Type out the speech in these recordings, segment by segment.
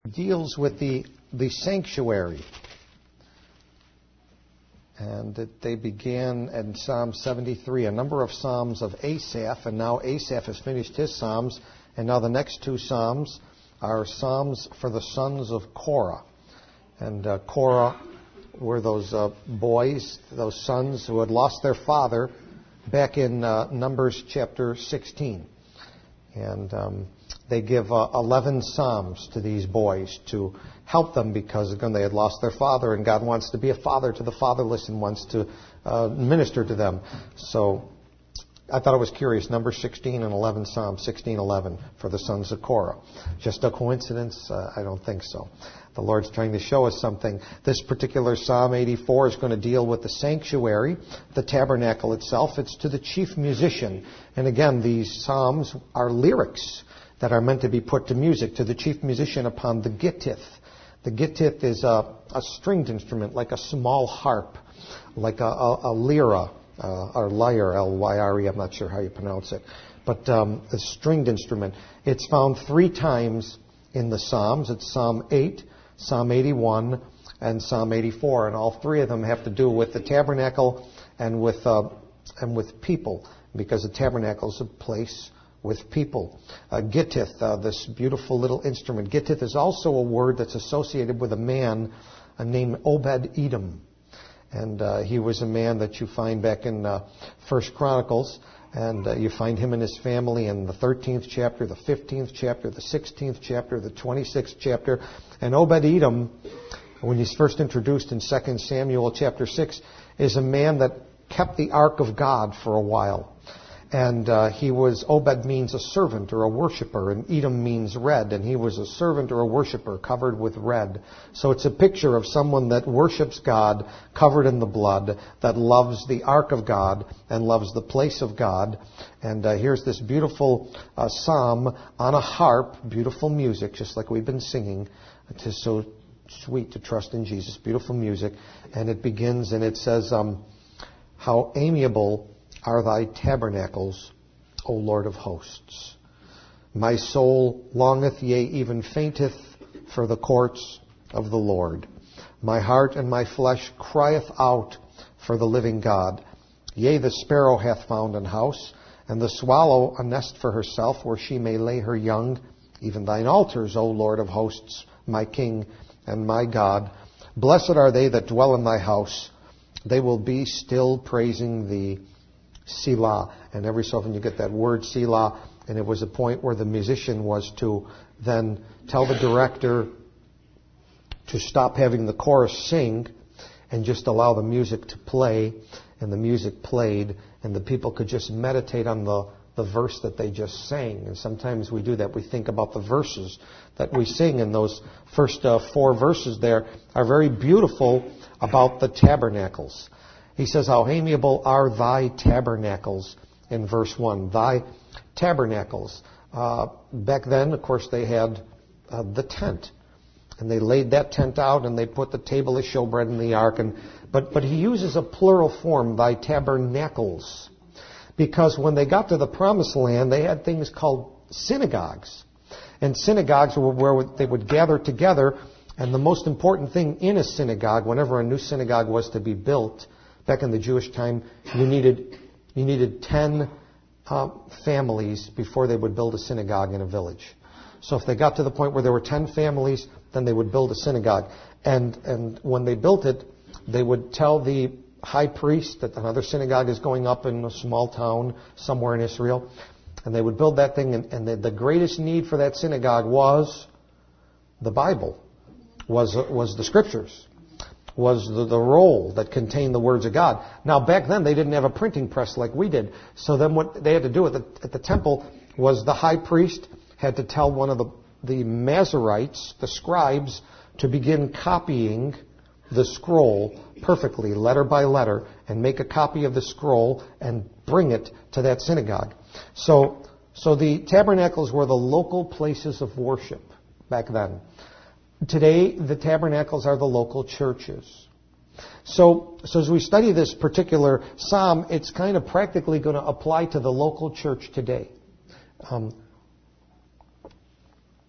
deals with the sanctuary. And they began in Psalm 73, a number of psalms of Asaph, and now Asaph has finished his psalms, and now the next two psalms are psalms for the sons of Korah. And Korah were those boys, those sons who had lost their father back in Numbers chapter 16. And they give 11 psalms to these boys to help them because, again, they had lost their father, and God wants to be a father to the fatherless and wants to minister to them. So I thought it was curious, number 16 and 11 Psalms, 16:11 for the sons of Korah. Just a coincidence? I don't think so. The Lord's trying to show us something. This particular Psalm 84 is going to deal with the sanctuary, the tabernacle itself. It's to the chief musician. And again, these psalms are lyrics that are meant to be put to music, to the chief musician upon the gittith. The gittith is a stringed instrument, like a small harp, like a lyra, or lyre, L-Y-R-E, I'm not sure how you pronounce it, but a stringed instrument. It's found 3 times in the Psalms. It's Psalm 8, Psalm 81, and Psalm 84, and all 3 of them have to do with the tabernacle and with people, because the tabernacle is a place with people. Gittith, this beautiful little instrument. Gittith is also a word that's associated with a man named Obed-Edom. And he was a man that you find back in 1 Chronicles. And you find him and his family in the 13th chapter, the 15th chapter, the 16th chapter, the 26th chapter. And Obed-Edom, when he's first introduced in 2 Samuel chapter 6, is a man that kept the ark of God for a while. And Obed means a servant or a worshiper, and Edom means red, and he was a servant or a worshiper covered with red. So it's a picture of someone that worships God, covered in the blood, that loves the ark of God and loves the place of God. And here's this beautiful psalm on a harp, beautiful music, just like we've been singing. It is so sweet to trust in Jesus, beautiful music. And it begins and it says, how amiable are thy tabernacles, O Lord of hosts. My soul longeth, yea, even fainteth for the courts of the Lord. My heart and my flesh crieth out for the living God. Yea, the sparrow hath found an house, and the swallow a nest for herself, where she may lay her young. Even thine altars, O Lord of hosts, my King and my God. Blessed are they that dwell in thy house. They will be still praising thee. Selah. And every so often you get that word Selah, and it was a point where the musician was to then tell the director to stop having the chorus sing and just allow the music to play. And the music played, and the people could just meditate on the verse that they just sang. And sometimes we do that. We think about the verses that we sing, and those first 4 verses there are very beautiful about the tabernacles. He says, how amiable are thy tabernacles in verse 1. Thy tabernacles. Back then, of course, they had the tent. And they laid that tent out, and they put the table of showbread in the ark. But he uses a plural form, thy tabernacles. Because when they got to the promised land, they had things called synagogues. And synagogues were where they would gather together. And the most important thing in a synagogue, whenever a new synagogue was to be built, back in the Jewish time, you needed 10 families before they would build a synagogue in a village. So if they got to the point where there were 10 families, then they would build a synagogue. And when they built it, they would tell the high priest that another synagogue is going up in a small town somewhere in Israel. And they would build that thing, and the greatest need for that synagogue was the Bible, was the Scriptures. Was the roll that contained the words of God. Now, back then, they didn't have a printing press like we did. So then what they had to do at the temple was the high priest had to tell one of the Masoretes, the scribes, to begin copying the scroll perfectly, letter by letter, and make a copy of the scroll and bring it to that synagogue. So the tabernacles were the local places of worship back then. Today, the tabernacles are the local churches. So as we study this particular psalm, it's kind of practically going to apply to the local church today.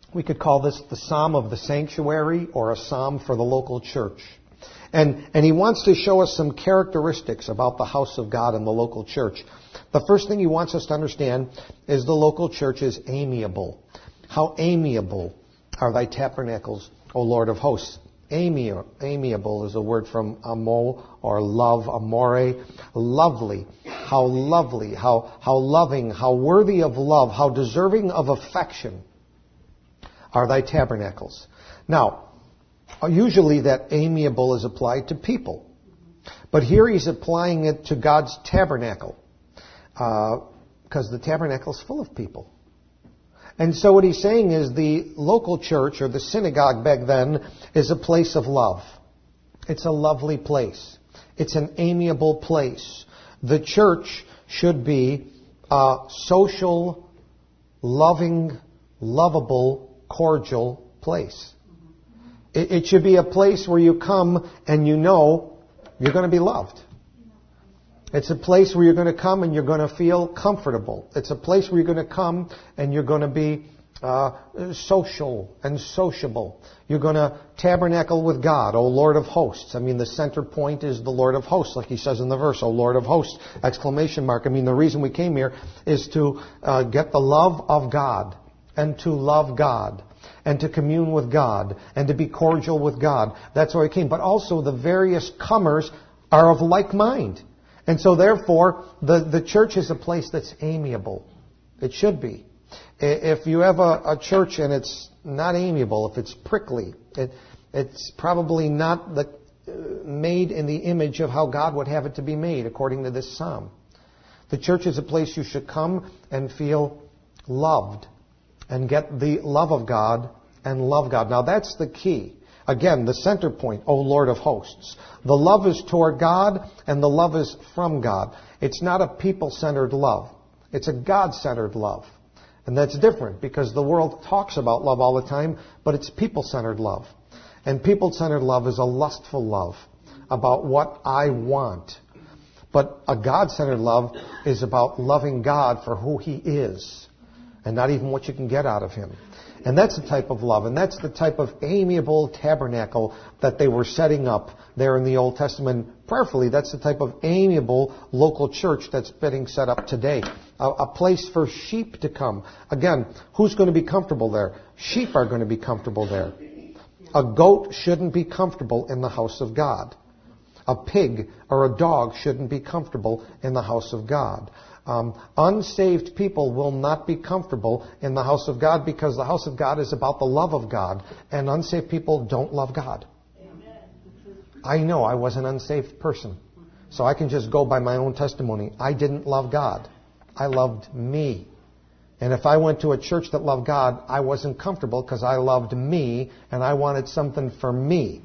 We could call this the Psalm of the Sanctuary or a Psalm for the local church. And he wants to show us some characteristics about the house of God and the local church. The first thing he wants us to understand is the local church is amiable. How amiable are thy tabernacles, O Lord of hosts? Amiable is a word from amo or love, amore. Lovely. How lovely, how loving, how worthy of love, how deserving of affection are thy tabernacles. Now, usually that amiable is applied to people. But here he's applying it to God's tabernacle. Because the tabernacle is full of people. And so what he's saying is the local church, or the synagogue back then, is a place of love. It's a lovely place. It's an amiable place. The church should be a social, loving, lovable, cordial place. It should be a place where you come and you know you're going to be loved. It's a place where you're going to come and you're going to feel comfortable. It's a place where you're going to come and you're going to be social and sociable. You're going to tabernacle with God, O Lord of hosts. I mean, the center point is the Lord of hosts, like he says in the verse, O Lord of hosts, exclamation mark. I mean, the reason we came here is to get the love of God and to love God and to commune with God and to be cordial with God. That's why we came. But also the various comers are of like mind. And so therefore, the church is a place that's amiable. It should be. If you have a church and it's not amiable, if it's prickly, it's probably not made in the image of how God would have it to be made, according to this psalm. The church is a place you should come and feel loved and get the love of God and love God. Now that's the key. Again, the center point, O Lord of hosts. The love is toward God and the love is from God. It's not a people-centered love. It's a God-centered love. And that's different because the world talks about love all the time, but it's people-centered love. And people-centered love is a lustful love about what I want. But a God-centered love is about loving God for who He is and not even what you can get out of Him. And that's the type of love, and that's the type of amiable tabernacle that they were setting up there in the Old Testament. Prayerfully, that's the type of amiable local church that's being set up today. A place for sheep to come. Again, who's going to be comfortable there? Sheep are going to be comfortable there. A goat shouldn't be comfortable in the house of God. A pig or a dog shouldn't be comfortable in the house of God. Unsaved people will not be comfortable in the house of God because the house of God is about the love of God, and unsaved people don't love God. Amen. I know I was an unsaved person, so I can just go by my own testimony. I didn't love God. I loved me. And if I went to a church that loved God, I wasn't comfortable because I loved me and I wanted something for me.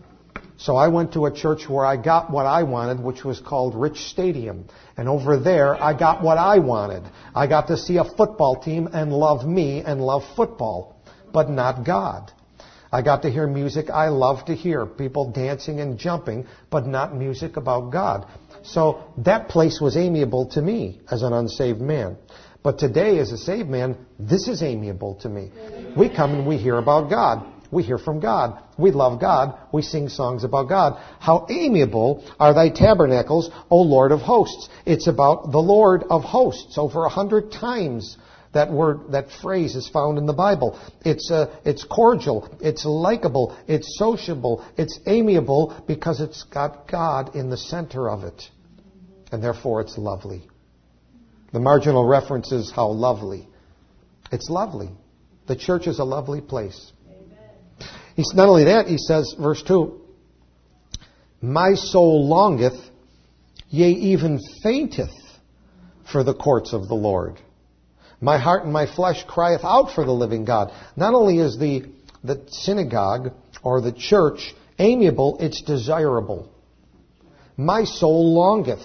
So I went to a church where I got what I wanted, which was called Rich Stadium. And over there, I got what I wanted. I got to see a football team and love me and love football, but not God. I got to hear music I love to hear, people dancing and jumping, but not music about God. So that place was amiable to me as an unsaved man. But today, as a saved man, this is amiable to me. We come and we hear about God. We hear from God. We love God. We sing songs about God. How amiable are thy tabernacles, O Lord of hosts. It's about the Lord of hosts. Over 100 times that word, that phrase is found in the Bible. It's cordial. It's likable. It's sociable. It's amiable because it's got God in the center of it. And therefore it's lovely. The marginal reference is how lovely. It's lovely. The church is a lovely place. He's not only that, he says, verse 2, my soul longeth, yea, even fainteth for the courts of the Lord. My heart and my flesh crieth out for the living God. Not only is the synagogue or the church amiable, it's desirable. My soul longeth,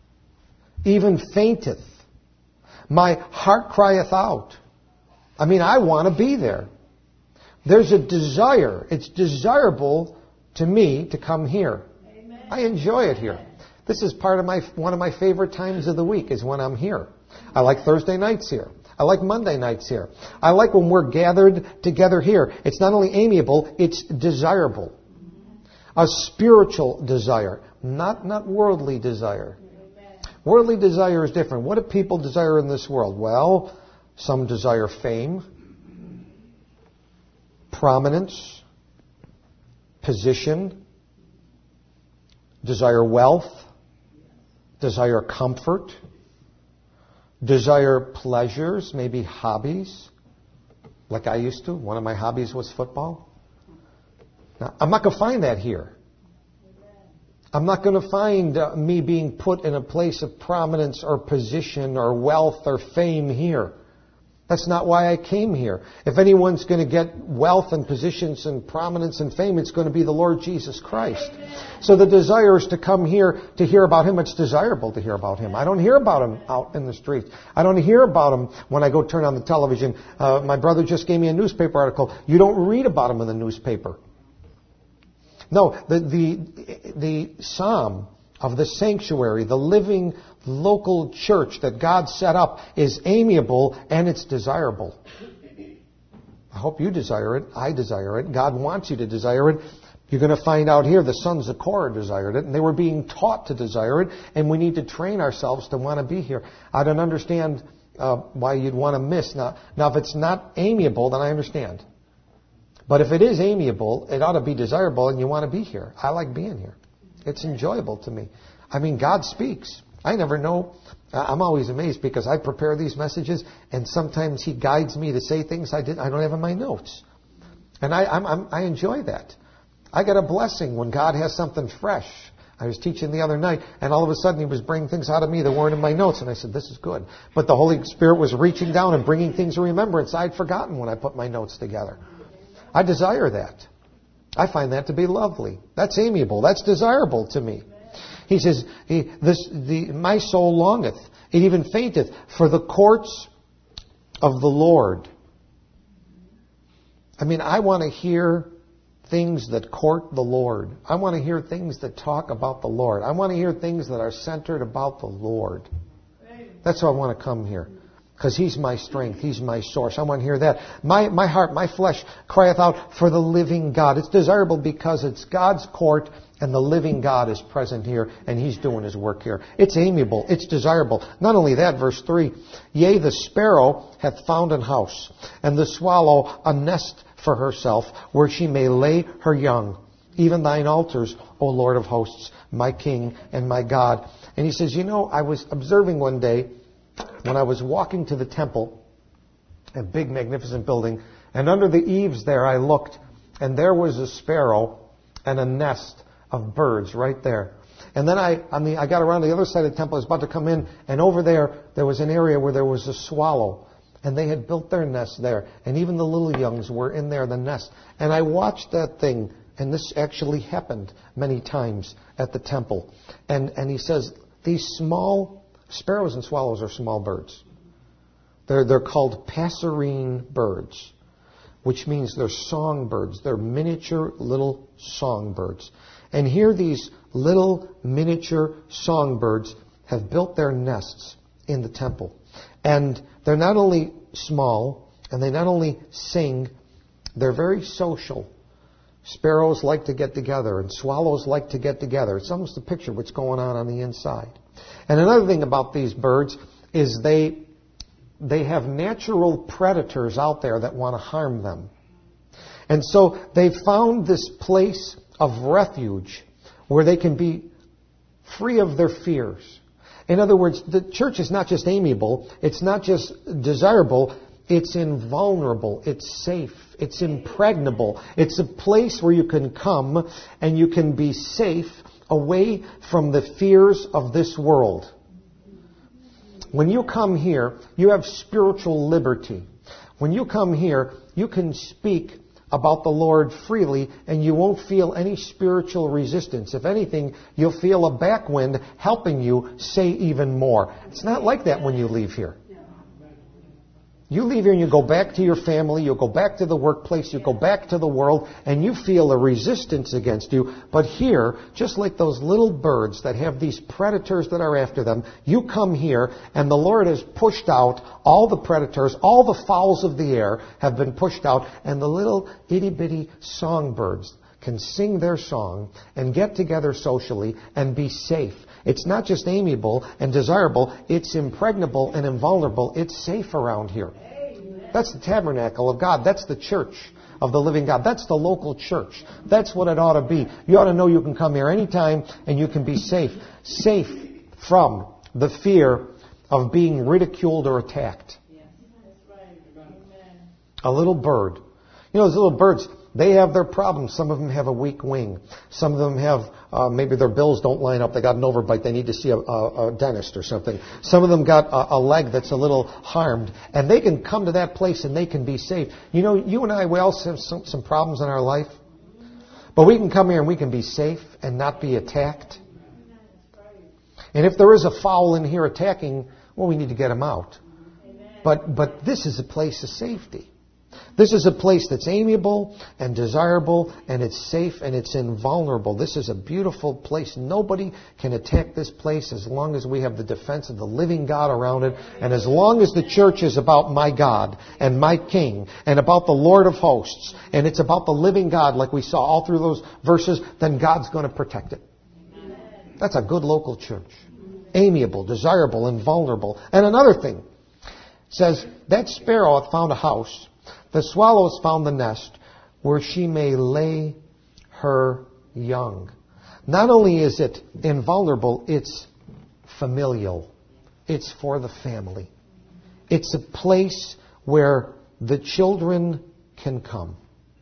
even fainteth. My heart crieth out. I mean, I want to be there. There's a desire. It's desirable to me to come here. Amen. I enjoy it here. This is part of one of my favorite times of the week is when I'm here. I like Thursday nights here. I like Monday nights here. I like when we're gathered together here. It's not only amiable, it's desirable. A spiritual desire, not worldly desire. Worldly desire is different. What do people desire in this world? Well, some desire fame, prominence, position, desire wealth, desire comfort, desire pleasures, maybe hobbies, like I used to. One of my hobbies was football. Now, I'm not going to find that here. I'm not going to find me being put in a place of prominence or position or wealth or fame here. That's not why I came here. If anyone's going to get wealth and positions and prominence and fame, it's going to be the Lord Jesus Christ. So the desire is to come here to hear about Him. It's desirable to hear about Him. I don't hear about Him out in the streets. I don't hear about Him when I go turn on the television. My brother just gave me a newspaper article. You don't read about Him in the newspaper. No, the psalm of the sanctuary, the living local church that God set up is amiable and it's desirable. I hope you desire it. I desire it. God wants you to desire it. You're going to find out here the sons of Korah desired it, and they were being taught to desire it, and we need to train ourselves to want to be here. I don't understand why you'd want to miss. Now, if it's not amiable, then I understand. But if it is amiable, it ought to be desirable, and you want to be here. I like being here. It's enjoyable to me. I mean, God speaks. I never know. I'm always amazed because I prepare these messages, and sometimes He guides me to say things I don't have in my notes. And I enjoy that. I get a blessing when God has something fresh. I was teaching the other night, and all of a sudden He was bringing things out of me that weren't in my notes, and I said, this is good. But the Holy Spirit was reaching down and bringing things to remembrance I'd forgotten when I put my notes together. I desire that. I find that to be lovely. That's amiable. That's desirable to me. He says, my soul longeth, it even fainteth, for the courts of the Lord. I mean, I want to hear things that court the Lord. I want to hear things that talk about the Lord. I want to hear things that are centered about the Lord. That's why I want to come here. Because He's my strength. He's my source. I want to hear that. My heart, my flesh crieth out for the living God. It's desirable because it's God's court and the living God is present here and He's doing His work here. It's amiable. It's desirable. Not only that, verse 3, yea, the sparrow hath found an house, and the swallow a nest for herself, where she may lay her young. Even thine altars, O Lord of hosts, my King and my God. And he says, I was observing one day, when I was walking to the temple, a big magnificent building, and under the eaves there I looked, and there was a sparrow and a nest of birds right there. And then I got around the other side of the temple, I was about to come in, and over there was an area where there was a swallow, and they had built their nest there, and even the little youngs were in there, the nest. And I watched that thing, and this actually happened many times at the temple. And he says, these small sparrows and swallows are small birds. They're called passerine birds, which means they're songbirds. They're miniature little songbirds. And here these little miniature songbirds have built their nests in the temple. And they're not only small, and they not only sing, they're very social. Sparrows like to get together, and swallows like to get together. It's almost a picture of what's going on the inside. And another thing about these birds is they have natural predators out there that want to harm them. And so they've found this place of refuge where they can be free of their fears. In other words, the church is not just amiable, it's not just desirable, it's invulnerable, it's safe, it's impregnable. It's a place where you can come and you can be safe away from the fears of this world. When you come here, you have spiritual liberty. When you come here, you can speak about the Lord freely and you won't feel any spiritual resistance. If anything, you'll feel a backwind helping you say even more. It's not like that when you leave here. You leave here and you go back to your family, you go back to the workplace, you go back to the world, and you feel a resistance against you. But here, just like those little birds that have these predators that are after them, you come here and the Lord has pushed out all the predators, all the fowls of the air have been pushed out, and the little itty-bitty songbirds can sing their song and get together socially and be safe. It's not just amiable and desirable, it's impregnable and invulnerable. It's safe around here. That's the tabernacle of God. That's the church of the living God. That's the local church. That's what it ought to be. You ought to know you can come here anytime and you can be safe. Safe from the fear of being ridiculed or attacked. A little bird. You know, those little birds, they have their problems. Some of them have a weak wing. Some of them have, maybe their bills don't line up. They got an overbite. They need to see a dentist or something. Some of them got a leg that's a little harmed. And they can come to that place and they can be safe. You know, you and I, we all have some problems in our life. But we can come here and we can be safe and not be attacked. And if there is a fowl in here attacking, well, we need to get him out. But this is a place of safety. This is a place that's amiable and desirable, and it's safe and it's invulnerable. This is a beautiful place. Nobody can attack this place as long as we have the defense of the living God around it, and as long as the church is about my God and my King and about the Lord of hosts, and it's about the living God like we saw all through those verses, then God's going to protect it. That's a good local church. Amiable, desirable, invulnerable. And another thing says, that sparrow hath found a house. The swallow has found the nest where she may lay her young. Not only is it invulnerable, it's familial. It's for the family. It's a place where the children can come.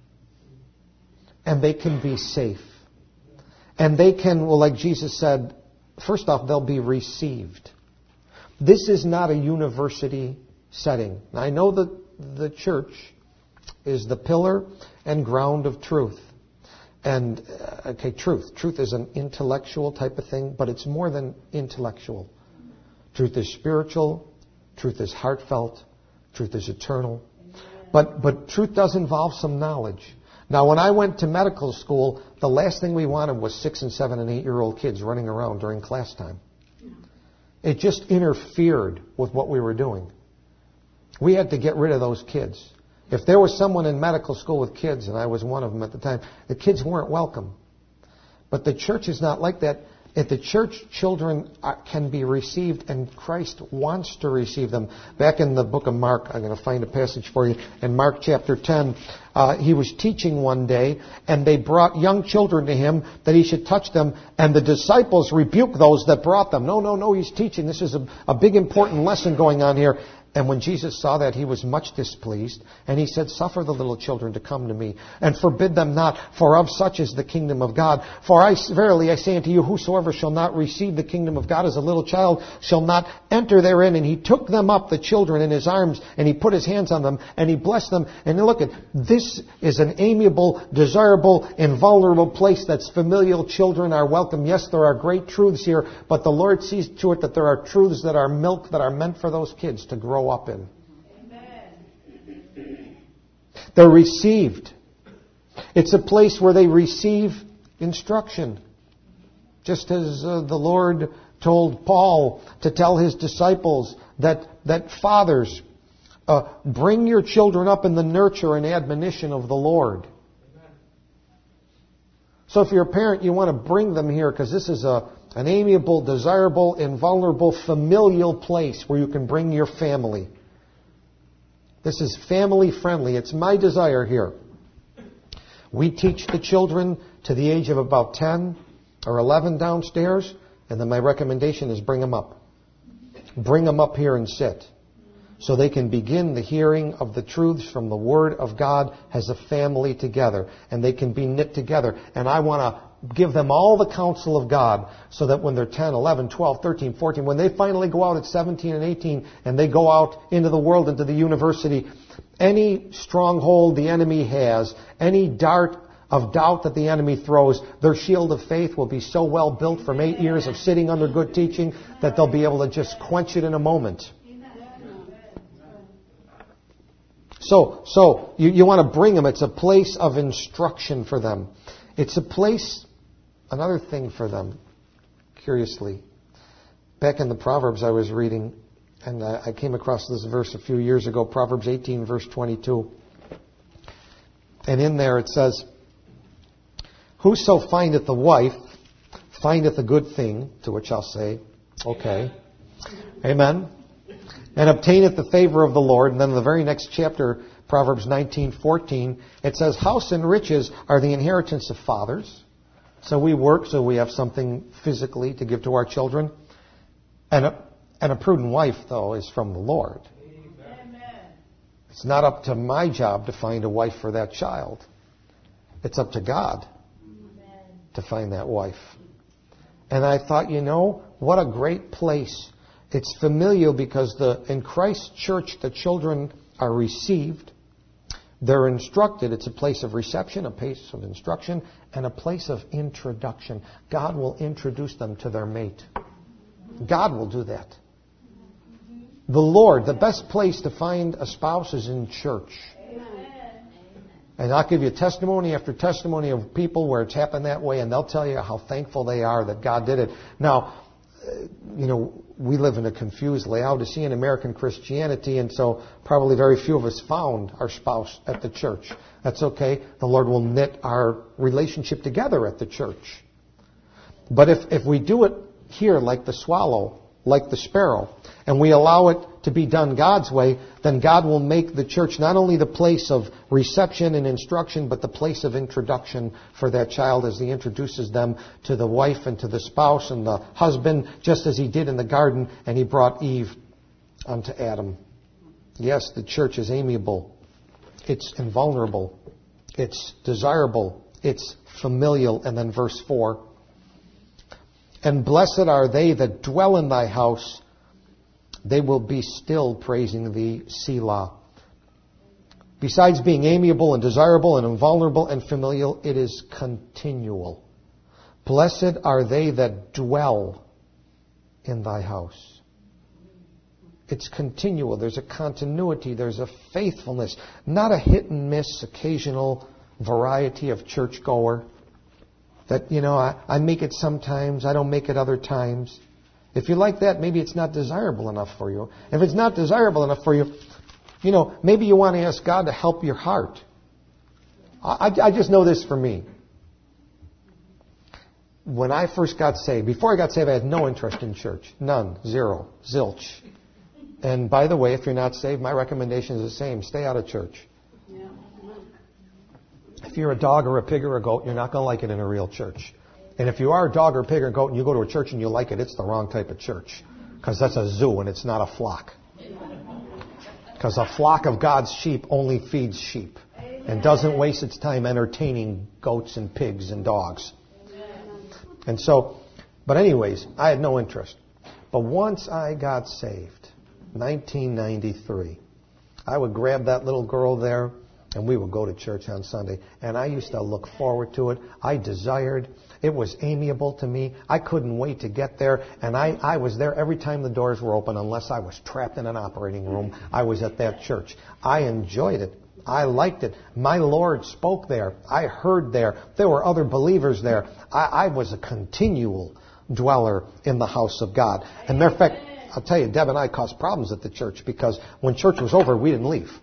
And they can be safe. And they can, well, like Jesus said, first off, they'll be received. This is not a university setting. Now, I know that the church is the pillar and ground of truth. And, truth. Truth is an intellectual type of thing, but it's more than intellectual. Truth is spiritual. Truth is heartfelt. Truth is eternal. But truth does involve some knowledge. Now, when I went to medical school, the last thing we wanted was 6 and 7 and 8-year-old kids running around during class time. It just interfered with what we were doing. We had to get rid of those kids. If there was someone in medical school with kids, and I was one of them at the time, the kids weren't welcome. But the church is not like that. At the church, children can be received, and Christ wants to receive them. Back in the book of Mark, I'm going to find a passage for you. In Mark chapter 10, he was teaching one day, and they brought young children to him that he should touch them, and the disciples rebuked those that brought them. No, he's teaching. This is a big important lesson going on here. And when Jesus saw that, he was much displeased. And he said, suffer the little children to come to me, and forbid them not, for of such is the kingdom of God. For verily I say unto you, whosoever shall not receive the kingdom of God as a little child shall not enter therein. And he took them up, the children, in his arms, and he put his hands on them, and he blessed them. And look at, this is an amiable, desirable, invulnerable place that's familial. Children are welcome. Yes, there are great truths here, but the Lord sees to it that there are truths that are milk that are meant for those kids to grow up in. Amen. They're received. It's a place where they receive instruction. Just as the Lord told Paul to tell his disciples that fathers, bring your children up in the nurture and admonition of the Lord. Amen. So if you're a parent, you want to bring them here because this is an amiable, desirable, invulnerable, familial place where you can bring your family. This is family friendly. It's my desire here. We teach the children to the age of about 10 or 11 downstairs, and then my recommendation is bring them up. Bring them up here and sit, so they can begin the hearing of the truths from the Word of God as a family together, and they can be knit together. And I want to give them all the counsel of God so that when they're 10, 11, 12, 13, 14, when they finally go out at 17 and 18 and they go out into the world, into the university, any stronghold the enemy has, any dart of doubt that the enemy throws, their shield of faith will be so well built from 8 years of sitting under good teaching that they'll be able to just quench it in a moment. So you want to bring them. It's a place of instruction for them. It's a place, another thing for them, curiously. Back in the Proverbs I was reading, and I came across this verse a few years ago, Proverbs 18, verse 22. And in there it says, "Whoso findeth a wife, findeth a good thing," to which I'll say, okay. Amen. "And obtaineth the favor of the Lord." And then in the very next chapter, Proverbs 19:14, it says, "House and riches are the inheritance of fathers." So we work so we have something physically to give to our children. And a prudent wife, though, is from the Lord. Amen. It's not up to my job to find a wife for that child. It's up to God to find that wife. And I thought, what a great place. It's familial because in Christ's church, the children are received. They're instructed. It's a place of reception, a place of instruction, and a place of introduction. God will introduce them to their mate. God will do that. The Lord, the best place to find a spouse is in church. And I'll give you testimony after testimony of people where it's happened that way, and they'll tell you how thankful they are that God did it. Now, we live in a confused Laodicean American Christianity, and so probably very few of us found our spouse at the church. That's okay. The Lord will knit our relationship together at the church. But if we do it here like the swallow, like the sparrow, and we allow it to be done God's way, then God will make the church not only the place of reception and instruction, but the place of introduction for that child as He introduces them to the wife and to the spouse and the husband, just as He did in the garden, and He brought Eve unto Adam. Yes, the church is amiable. It's invulnerable. It's desirable. It's familial. And then verse 4. "And blessed are they that dwell in thy house. They will be still praising thee, Selah." Besides being amiable and desirable and invulnerable and familial, it is continual. Blessed are they that dwell in thy house. It's continual. There's a continuity. There's a faithfulness. Not a hit and miss, occasional variety of churchgoer. That, I make it sometimes, I don't make it other times. If you like that, maybe it's not desirable enough for you. If it's not desirable enough for you, maybe you want to ask God to help your heart. I just know this for me. When I first got saved, before I got saved, I had no interest in church. None. Zero. Zilch. And by the way, if you're not saved, my recommendation is the same. Stay out of church. If you're a dog or a pig or a goat, you're not going to like it in a real church. And if you are a dog or a pig or a goat and you go to a church and you like it, it's the wrong type of church. Because that's a zoo and it's not a flock. Because a flock of God's sheep only feeds sheep. And doesn't waste its time entertaining goats and pigs and dogs. And so, but anyways, I had no interest. But once I got saved, 1993, I would grab that little girl there, and we would go to church on Sunday. And I used to look forward to it. I desired. It was amiable to me. I couldn't wait to get there. And I was there every time the doors were open, unless I was trapped in an operating room. I was at that church. I enjoyed it. I liked it. My Lord spoke there. I heard there. There were other believers there. I was a continual dweller in the house of God. And matter of fact, I'll tell you, Deb and I caused problems at the church because when church was over, we didn't leave.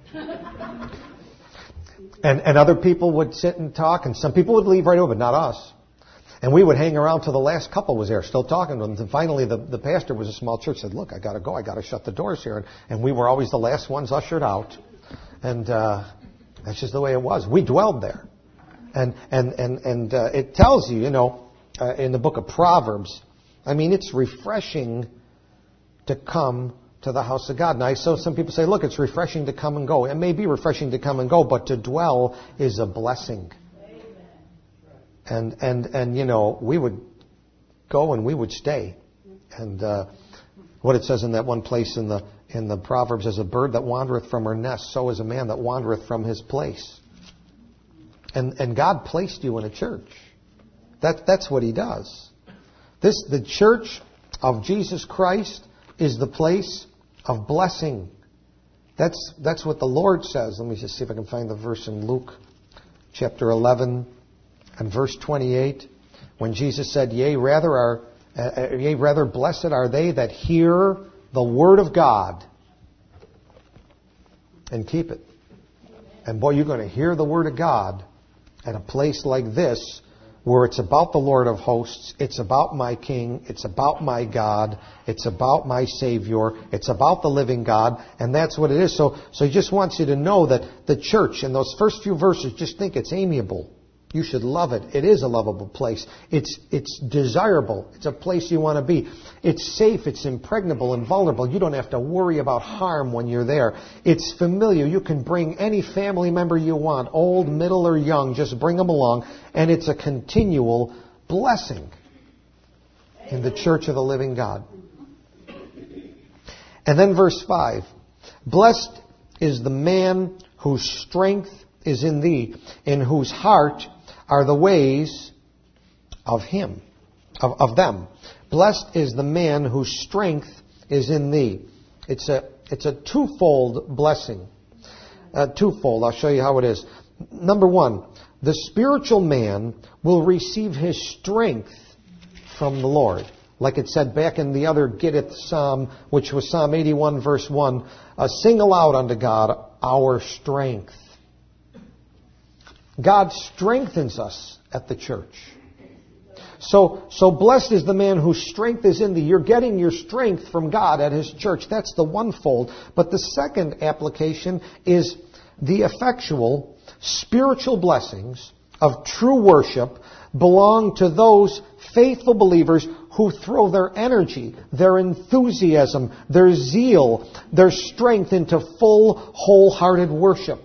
And other people would sit and talk, and some people would leave right over, but not us. And we would hang around till the last couple was there, still talking to them. And finally, the pastor was a small church, said, "Look, I got to go. I got to shut the doors here." And we were always the last ones ushered out. And that's just the way it was. We dwelled there. And it tells you, in the book of Proverbs, it's refreshing to come to the house of God. Now, so some people say, look, it's refreshing to come and go. It may be refreshing to come and go, but to dwell is a blessing. And we would go and we would stay. And what it says in that one place in the Proverbs, as a bird that wandereth from her nest, so is a man that wandereth from his place. And God placed you in a church. That's what He does. The church of Jesus Christ is the place of blessing That's what the Lord says. Let me just see if I can find the verse in Luke chapter 11 and verse 28, when Jesus said, Yea, rather blessed are they that hear the word of God and keep it. And boy, you're going to hear the word of God at a place like this, where it's about the Lord of hosts, it's about my King, it's about my God, it's about my Savior, it's about the living God, and that's what it is. So he just wants you to know that the church, in those first few verses, just think it's amiable. You should love it. It is a lovable place. It's desirable. It's a place you want to be. It's safe. It's impregnable and vulnerable. You don't have to worry about harm when you're there. It's familiar. You can bring any family member you want, old, middle, or young. Just bring them along. And it's a continual blessing in the church of the living God. And then verse 5. Blessed is the man whose strength is in thee, in whose heart are the ways of him, of them. Blessed is the man whose strength is in thee. It's a twofold blessing. Twofold. I'll show you how it is. Number one, the spiritual man will receive his strength from the Lord. Like it said back in the other Gittith Psalm, which was Psalm 81 verse 1, sing aloud unto God our strength. God strengthens us at the church. So blessed is the man whose strength is in thee. You're getting your strength from God at His church. That's the one fold. But the second application is the effectual spiritual blessings of true worship belong to those faithful believers who throw their energy, their enthusiasm, their zeal, their strength into full, wholehearted worship.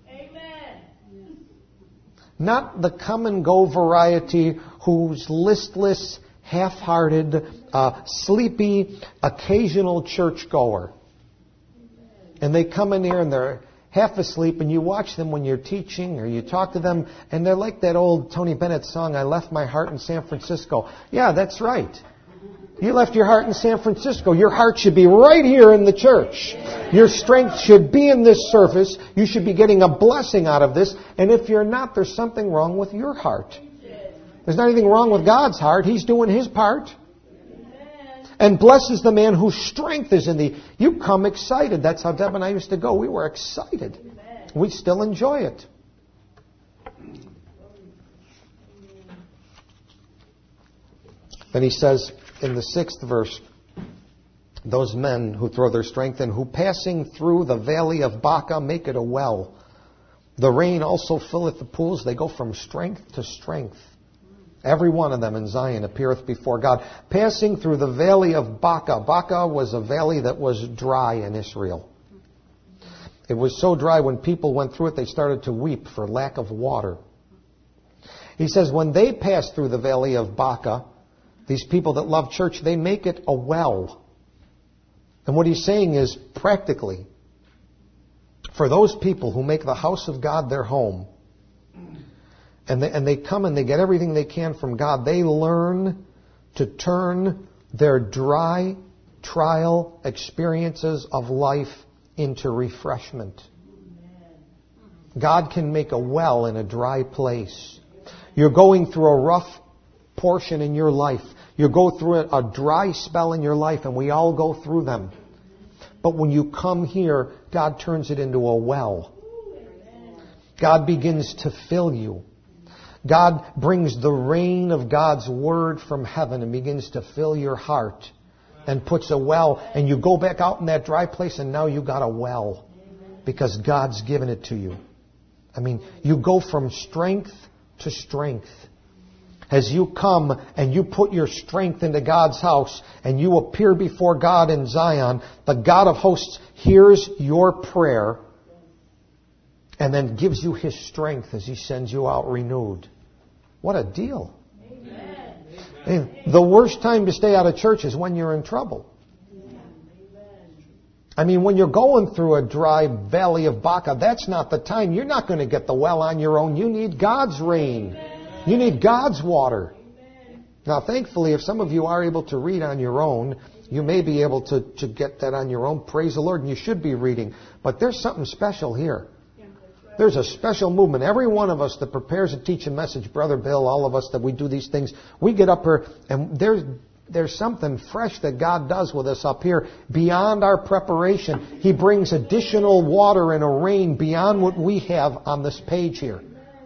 Not the come-and-go variety who's listless, half-hearted, sleepy, occasional churchgoer. And they come in here and they're half asleep, and you watch them when you're teaching or you talk to them, and they're like that old Tony Bennett song, I Left My Heart in San Francisco. Yeah, that's right. You left your heart in San Francisco. Your heart should be right here in the church. Your strength should be in this service. You should be getting a blessing out of this. And if you're not, there's something wrong with your heart. There's not anything wrong with God's heart. He's doing His part. And blessed is the man whose strength is in thee. You come excited. That's how Deb and I used to go. We were excited. We still enjoy it. Then he says in the 6th verse, those men who throw their strength in, who passing through the valley of Baca make it a well. The rain also filleth the pools. They go from strength to strength. Every one of them in Zion appeareth before God. Passing through the valley of Baca. Baca was a valley that was dry in Israel. It was so dry when people went through it, they started to weep for lack of water. He says when they pass through the valley of Baca, these people that love church, they make it a well. And what he's saying is, practically, for those people who make the house of God their home, and they come and they get everything they can from God, they learn to turn their dry trial experiences of life into refreshment. God can make a well in a dry place. You're going through a rough portion in your life. You go through a dry spell in your life, and we all go through them. But when you come here, God turns it into a well. God begins to fill you. God brings the rain of God's Word from heaven and begins to fill your heart and puts a well. And you go back out in that dry place, and now you got a well because God's given it to you. I mean, you go from strength to strength. As you come and you put your strength into God's house and you appear before God in Zion, the God of hosts hears your prayer and then gives you His strength as He sends you out renewed. What a deal. Amen. The worst time to stay out of church is when you're in trouble. I mean, when you're going through a dry valley of Baca, that's not the time. You're not going to get the well on your own. You need God's rain. You need God's water. Now, thankfully, if some of you are able to read on your own, You may be able to get that on your own. Praise the Lord. And you should be reading. But there's something special here. There's a special movement. Every one of us that prepares and teach a message, Brother Bill, all of us that we do these things, we get up here and there's something fresh that God does with us up here beyond our preparation. He brings additional water and a rain beyond what we have on this page here.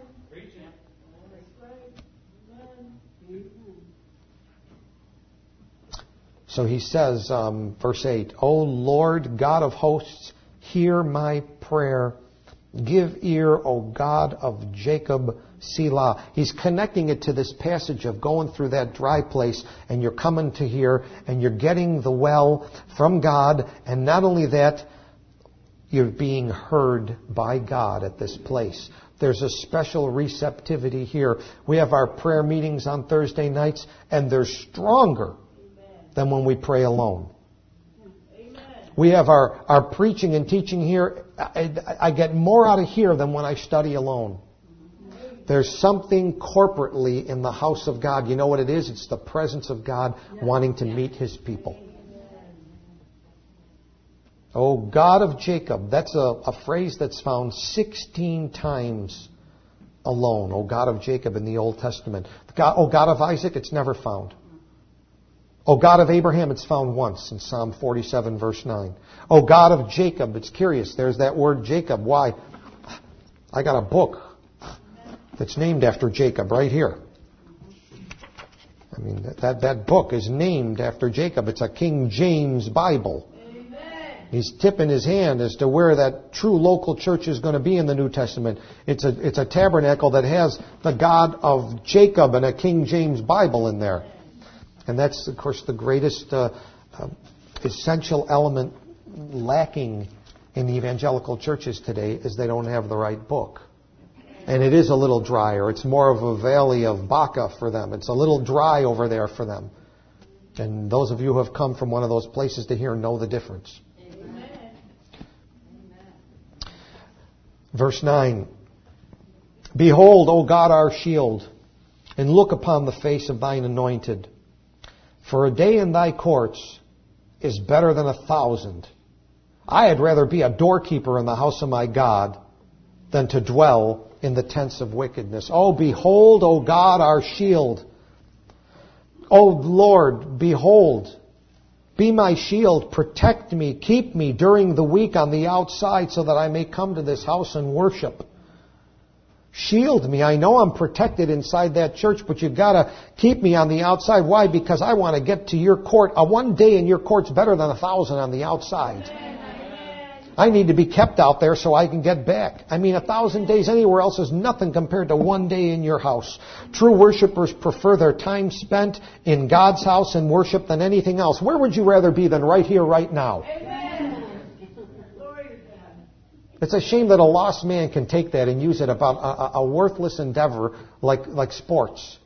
So he says, verse 8, O Lord God of hosts, hear my prayer. Give ear, O God of Jacob, Selah. He's connecting it to this passage of going through that dry place, and you're coming to here, and you're getting the well from God, and not only that, you're being heard by God at this place. There's a special receptivity here. We have our prayer meetings on Thursday nights, and they're stronger than when we pray alone. We have our preaching and teaching here. I get more out of here than when I study alone. There's something corporately in the house of God. You know what it is? It's the presence of God wanting to meet His people. Oh, God of Jacob. That's a phrase that's found 16 times alone. Oh, God of Jacob in the Old Testament. Oh, God of Isaac, it's never found. O God of Abraham, it's found once in Psalm 47, verse 9. O God of Jacob, it's curious. There's that word Jacob. Why? I got a book that's named after Jacob right here. I mean, that book is named after Jacob. It's a King James Bible. Amen. He's tipping his hand as to where that true local church is going to be in the New Testament. It's a tabernacle that has the God of Jacob and a King James Bible in there. And that's, of course, the greatest essential element lacking in the evangelical churches today is they don't have the right book. And it is a little drier. It's more of a valley of Baca for them. It's a little dry over there for them. And those of you who have come from one of those places to hear know the difference. Amen. Verse 9. Behold, O God, our shield, and look upon the face of thine anointed. For a day in thy courts is better than 1,000. I had rather be a doorkeeper in the house of my God than to dwell in the tents of wickedness. Oh, behold, O God, our shield. O Lord, behold, be my shield, protect me, keep me during the week on the outside so that I may come to this house and worship. Shield me. I know I'm protected inside that church, but you've got to keep me on the outside. Why? Because I want to get to your court. One day in your court's better than 1,000 on the outside. I need to be kept out there so I can get back. I mean, 1,000 days anywhere else is nothing compared to one day in your house. True worshipers prefer their time spent in God's house and worship than anything else. Where would you rather be than right here, right now? It's a shame that a lost man can take that and use it about a worthless endeavor like sports.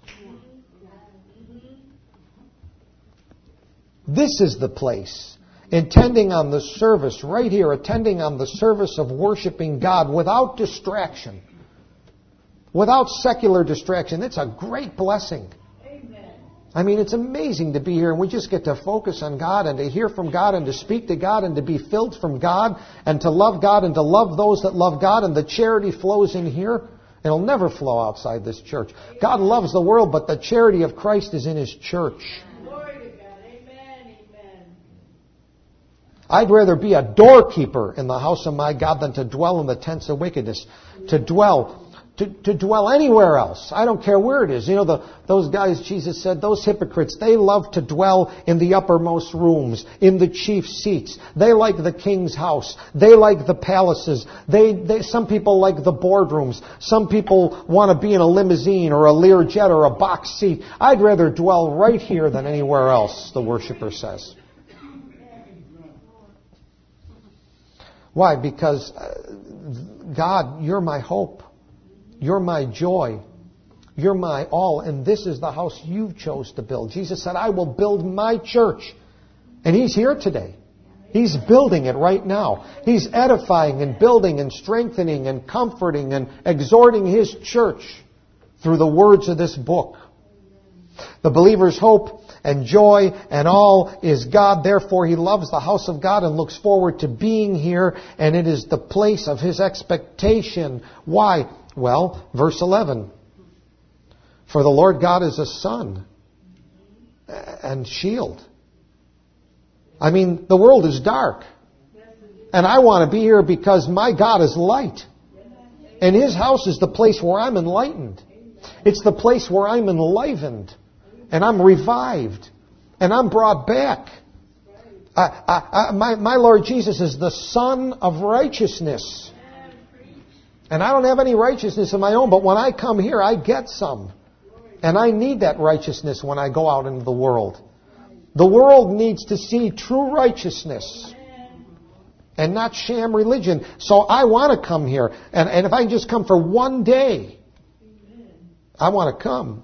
This is the place. Attending on the service, right here, attending on the service of worshiping God without distraction. Without secular distraction. It's a great blessing. I mean, it's amazing to be here and we just get to focus on God and to hear from God and to speak to God and to be filled from God and to love God and to love those that love God, and the charity flows in here. It'll never flow outside this church. God loves the world, but the charity of Christ is in His church. Glory to God. Amen. Amen. I'd rather be a doorkeeper in the house of my God than to dwell in the tents of wickedness. To dwell anywhere else. I don't care where it is. You know, those guys, Jesus said, those hypocrites, they love to dwell in the uppermost rooms, in the chief seats. They like the king's house. They like the palaces. Some people like the boardrooms. Some people want to be in a limousine or a Learjet or a box seat. I'd rather dwell right here than anywhere else, the worshiper says. Why? Because God, you're my hope. You're my joy. You're my all. And this is the house you chose to build. Jesus said, I will build my church. And He's here today. He's building it right now. He's edifying and building and strengthening and comforting and exhorting His church through the words of this book. The believer's hope and joy and all is God. Therefore, he loves the house of God and looks forward to being here, and it is the place of his expectation. Why? Well, verse 11. For the Lord God is a sun and shield. I mean, the world is dark. And I want to be here because my God is light. And his house is the place where I'm enlightened. It's the place where I'm enlivened. And I'm revived. And I'm brought back. My Lord Jesus is the Son of righteousness. And I don't have any righteousness of my own, but when I come here, I get some. And I need that righteousness when I go out into the world. The world needs to see true righteousness and not sham religion. So I want to come here. And if I can just come for one day, I want to come.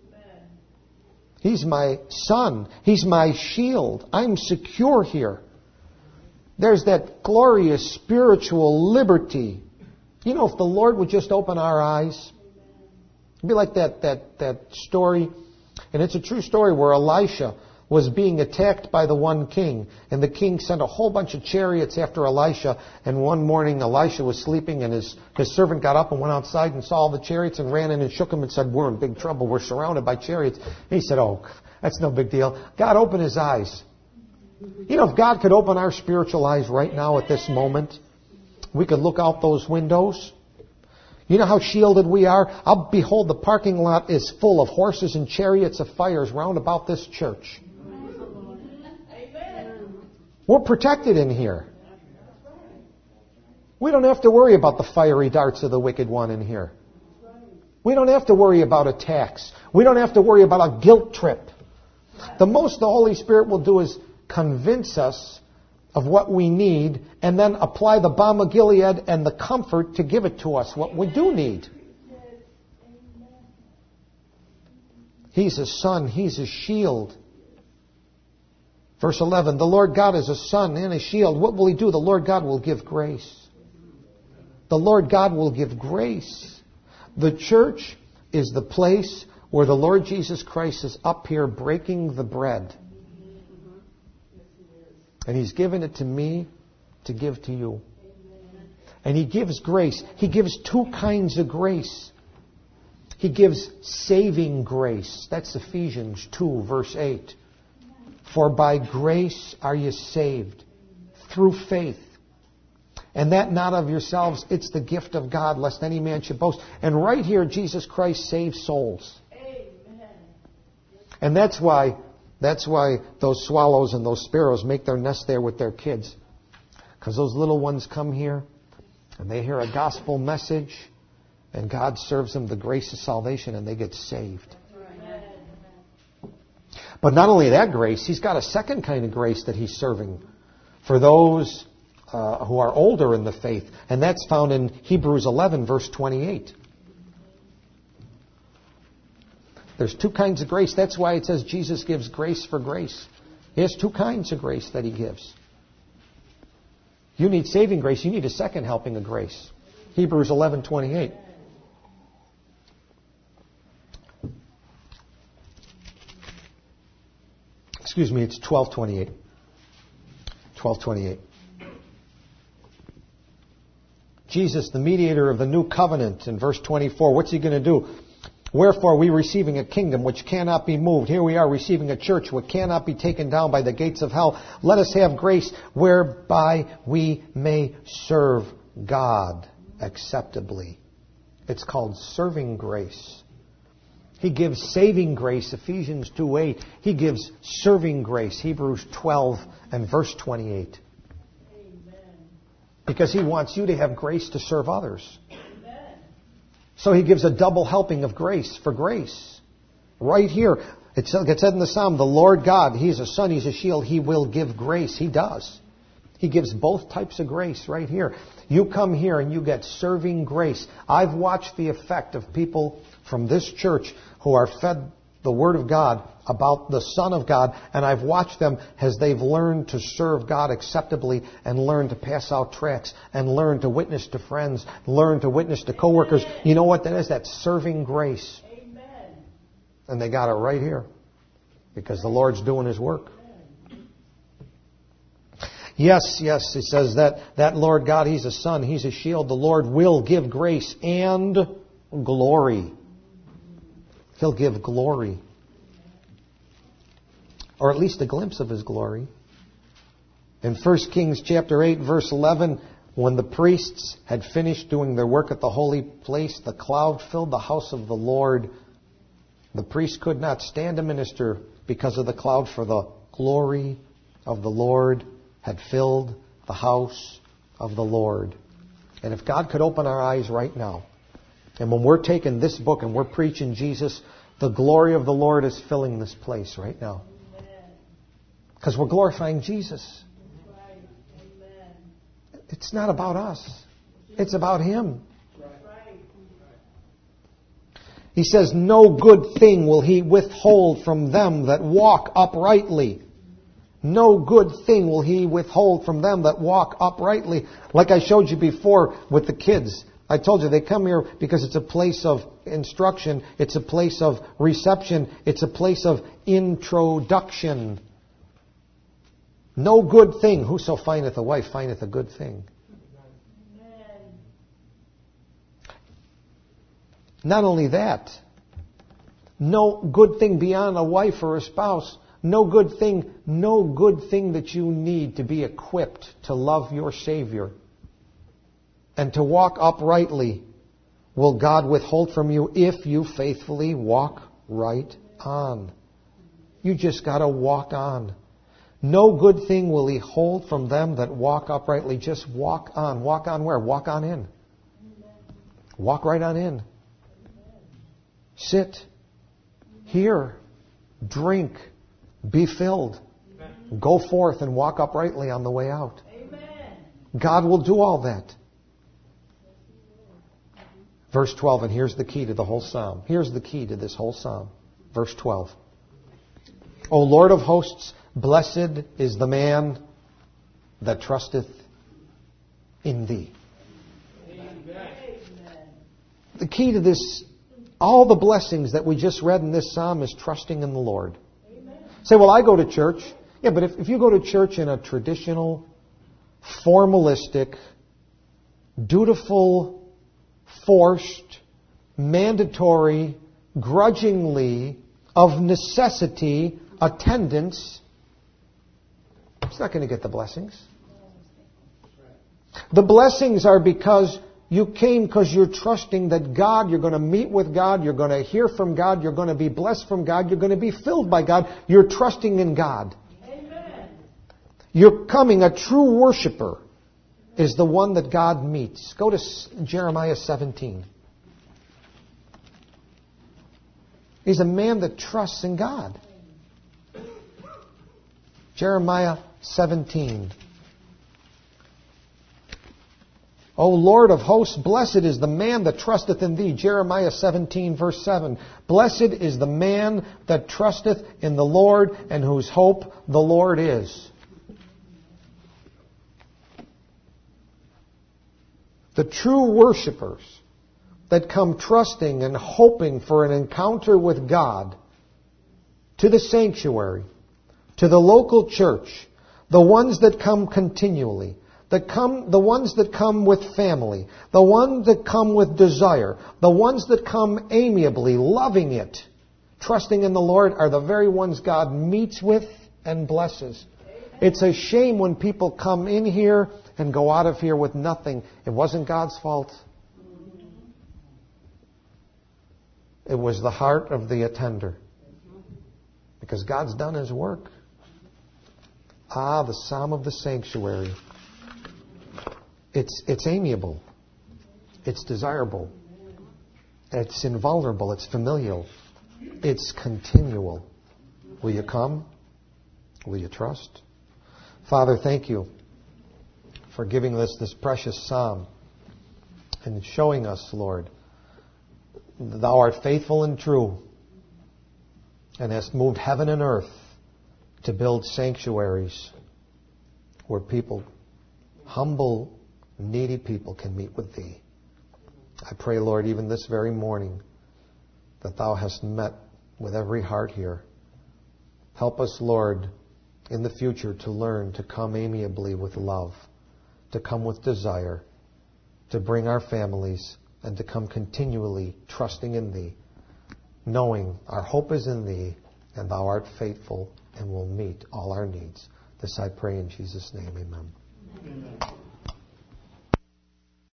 He's my son. He's my shield. I'm secure here. There's that glorious spiritual liberty. You know, if the Lord would just open our eyes, it'd be like that story, and it's a true story, where Elisha was being attacked by the one king, and the king sent a whole bunch of chariots after Elisha, and one morning Elisha was sleeping, and his servant got up and went outside and saw all the chariots and ran in and shook him and said, "We're in big trouble. We're surrounded by chariots." And he said, "Oh, that's no big deal." God opened his eyes. You know, if God could open our spiritual eyes right now at this moment, we could look out those windows. You know how shielded we are? Behold, the parking lot is full of horses and chariots of fires round about this church. We're protected in here. We don't have to worry about the fiery darts of the wicked one in here. We don't have to worry about attacks. We don't have to worry about a guilt trip. The most the Holy Spirit will do is convince us of what we need and then apply the balm of Gilead and the comfort to give it to us, what we do need. He's a sun. He's a shield. Verse 11, the Lord God is a sun and a shield. What will he do? The Lord God will give grace. The Lord God will give grace. The church is the place where the Lord Jesus Christ is up here breaking the bread. And he's given it to me to give to you. And he gives grace. He gives two kinds of grace. He gives saving grace. That's Ephesians 2, verse 8. For by grace are you saved, through faith. And that not of yourselves, it's the gift of God, lest any man should boast. And right here, Jesus Christ saves souls. Amen. And that's why those swallows and those sparrows make their nest there with their kids. Because those little ones come here, and they hear a gospel message, and God serves them the grace of salvation, and they get saved. But not only that grace, he's got a second kind of grace that he's serving for those who are older in the faith. And that's found in Hebrews 11, verse 28. There's two kinds of grace. That's why it says Jesus gives grace for grace. He has two kinds of grace that he gives. You need saving grace. You need a second helping of grace. Hebrews 11:28. Excuse me, it's 12:28. 12:28. Jesus, the mediator of the new covenant, in verse 24. What's he going to do? Wherefore, we receiving a kingdom which cannot be moved. Here we are receiving a church which cannot be taken down by the gates of hell. Let us have grace whereby we may serve God acceptably. It's called serving grace. He gives saving grace, Ephesians 2:8. He gives serving grace, Hebrews 12 and verse 28. Amen. Because he wants you to have grace to serve others. Amen. So he gives a double helping of grace for grace. Right here, it said in the Psalm, the Lord God, he's a sun, he's a shield, he will give grace. He does. He gives both types of grace right here. You come here and you get serving grace. I've watched the effect of people from this church who are fed the Word of God about the Son of God, and I've watched them as they've learned to serve God acceptably and learn to pass out tracts and learn to witness to friends, learn to witness to coworkers. You know what that is? That's serving grace. Amen. And they got it right here. because the Lord's doing His work. Yes, it says that Lord God, He's a sun, He's a shield. The Lord will give grace and glory. He'll give glory. Or at least a glimpse of His glory. In 1 Kings chapter 8, verse 11, when the priests had finished doing their work at the holy place, the cloud filled the house of the Lord. The priests could not stand to minister because of the cloud, for the glory of the Lord had filled the house of the Lord. And if God could open our eyes right now, and when we're taking this book and we're preaching Jesus, the glory of the Lord is filling this place right now. Because we're glorifying Jesus. It's not about us. It's about Him. He says, no good thing will He withhold from them that walk uprightly. No good thing will He withhold from them that walk uprightly. Like I showed you before with the kids. I told you they come here because it's a place of instruction. It's a place of reception. It's a place of introduction. No good thing. Whoso findeth a wife findeth a good thing. Not only that, no good thing beyond a wife or a spouse. No good thing that you need to be equipped to love your Savior and to walk uprightly will God withhold from you if you faithfully walk right on. You just got to walk on. No good thing will He hold from them that walk uprightly. Just walk on. Walk on where? Walk on in. Walk right on in. Sit. Hear. Drink. Be filled. Go forth and walk uprightly on the way out. God will do all that. Verse 12, and here's the key to the whole psalm. Here's the key to this whole psalm. Verse 12. O Lord of hosts, blessed is the man that trusteth in Thee. Amen. The key to this, all the blessings that we just read in this psalm is trusting in the Lord. Amen. Say, well, I go to church. Yeah, but if you go to church in a traditional, formalistic, dutiful, forced, mandatory, grudgingly, of necessity, attendance, it's not going to get the blessings. The blessings are because you came because you're trusting that God, you're going to meet with God, you're going to hear from God, you're going to be blessed from God, you're going to be filled by God. You're trusting in God. Amen. You're coming, a true worshiper is the one that God meets. Go to Jeremiah 17. He's a man that trusts in God. Jeremiah 17. O Lord of hosts, blessed is the man that trusteth in Thee. Jeremiah 17, verse 7. Blessed is the man that trusteth in the Lord, and whose hope the Lord is. The true worshipers that come trusting and hoping for an encounter with God, to the sanctuary, to the local church, the ones that come continually, the ones that come with family, the ones that come with desire, the ones that come amiably, loving it, trusting in the Lord, are the very ones God meets with and blesses. It's a shame when people come in here and go out of here with nothing. It wasn't God's fault. It was the heart of the attender. Because God's done His work. Ah, the psalm of the sanctuary. It's amiable. It's desirable. It's invulnerable. It's familial. It's continual. Will you come? Will you trust? Father, thank You for giving us this precious psalm and showing us, Lord, Thou art faithful and true and hast moved heaven and earth to build sanctuaries where people, humble, needy people, can meet with Thee. I pray, Lord, even this very morning that Thou hast met with every heart here. Help us, Lord, in the future to learn to come amiably with love, to come with desire, to bring our families, and to come continually trusting in Thee, knowing our hope is in Thee, and Thou art faithful and will meet all our needs. This I pray in Jesus' name. Amen. Amen.